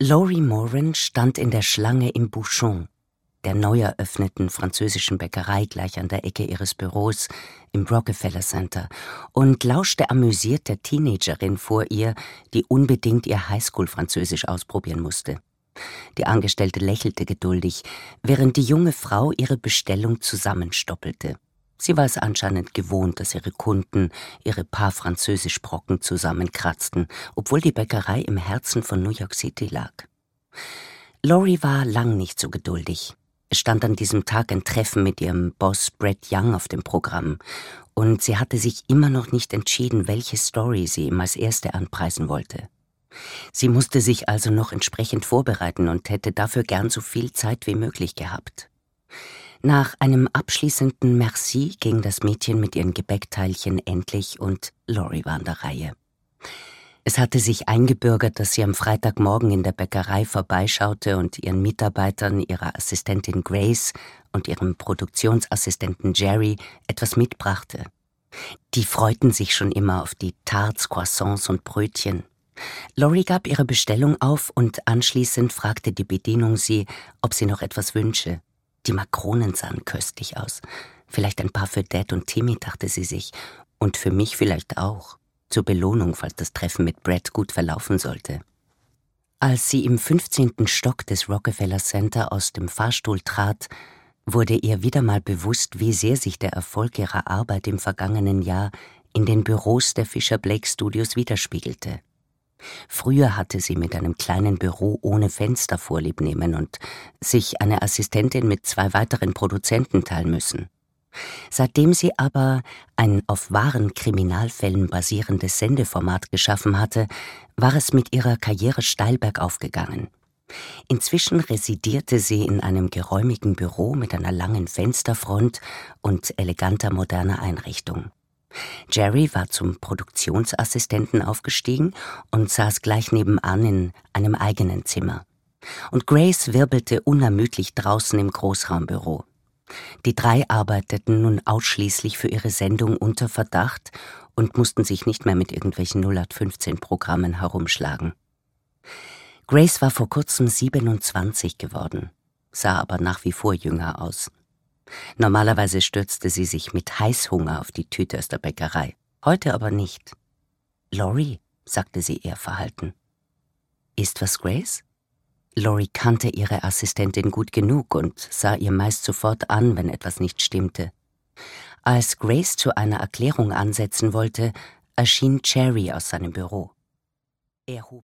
Laurie Moran stand in der Schlange im Bouchon, der neu eröffneten französischen Bäckerei gleich an der Ecke ihres Büros im Rockefeller Center, und lauschte amüsiert der Teenagerin vor ihr, die unbedingt ihr Highschool-Französisch ausprobieren musste. Die Angestellte lächelte geduldig, während die junge Frau ihre Bestellung zusammenstoppelte. Sie war es anscheinend gewohnt, dass ihre Kunden ihre paar Französischbrocken zusammenkratzten, obwohl die Bäckerei im Herzen von New York City lag. Laurie war lang nicht so geduldig. Es stand an diesem Tag ein Treffen mit ihrem Boss Brett Young auf dem Programm, und sie hatte sich immer noch nicht entschieden, welche Story sie ihm als erste anpreisen wollte. Sie musste sich also noch entsprechend vorbereiten und hätte dafür gern so viel Zeit wie möglich gehabt. Nach einem abschließenden Merci ging das Mädchen mit ihren Gebäckteilchen endlich, und Laurie war an der Reihe. Es hatte sich eingebürgert, dass sie am Freitagmorgen in der Bäckerei vorbeischaute und ihren Mitarbeitern, ihrer Assistentin Grace und ihrem Produktionsassistenten Jerry etwas mitbrachte. Die freuten sich schon immer auf die Tarts, Croissants und Brötchen. Laurie gab ihre Bestellung auf und anschließend fragte die Bedienung sie, ob sie noch etwas wünsche. Die Makronen sahen köstlich aus. Vielleicht ein paar für Dad und Timmy, dachte sie sich. Und für mich vielleicht auch. Zur Belohnung, falls das Treffen mit Brett gut verlaufen sollte. Als sie im 15. Stock des Rockefeller Center aus dem Fahrstuhl trat, wurde ihr wieder mal bewusst, wie sehr sich der Erfolg ihrer Arbeit im vergangenen Jahr in den Büros der Fisher-Blake Studios widerspiegelte. Früher hatte sie mit einem kleinen Büro ohne Fenster Vorlieb nehmen und sich eine Assistentin mit 2 weiteren Produzenten teilen müssen. Seitdem sie aber ein auf wahren Kriminalfällen basierendes Sendeformat geschaffen hatte, war es mit ihrer Karriere steil bergauf gegangen. Inzwischen residierte sie in einem geräumigen Büro mit einer langen Fensterfront und eleganter moderner Einrichtung. Jerry war zum Produktionsassistenten aufgestiegen und saß gleich nebenan in einem eigenen Zimmer. Und Grace wirbelte unermüdlich draußen im Großraumbüro. Die 3 arbeiteten nun ausschließlich für ihre Sendung unter Verdacht und mussten sich nicht mehr mit irgendwelchen 0815-Programmen herumschlagen. Grace war vor kurzem 27 geworden, sah aber nach wie vor jünger aus. Normalerweise stürzte sie sich mit Heißhunger auf die Tüte aus der Bäckerei, heute aber nicht. »Laurie«, sagte sie eher verhalten. »Ist was, Grace?« Laurie kannte ihre Assistentin gut genug und sah ihr meist sofort an, wenn etwas nicht stimmte. Als Grace zu einer Erklärung ansetzen wollte, erschien Jerry aus seinem Büro. Er hob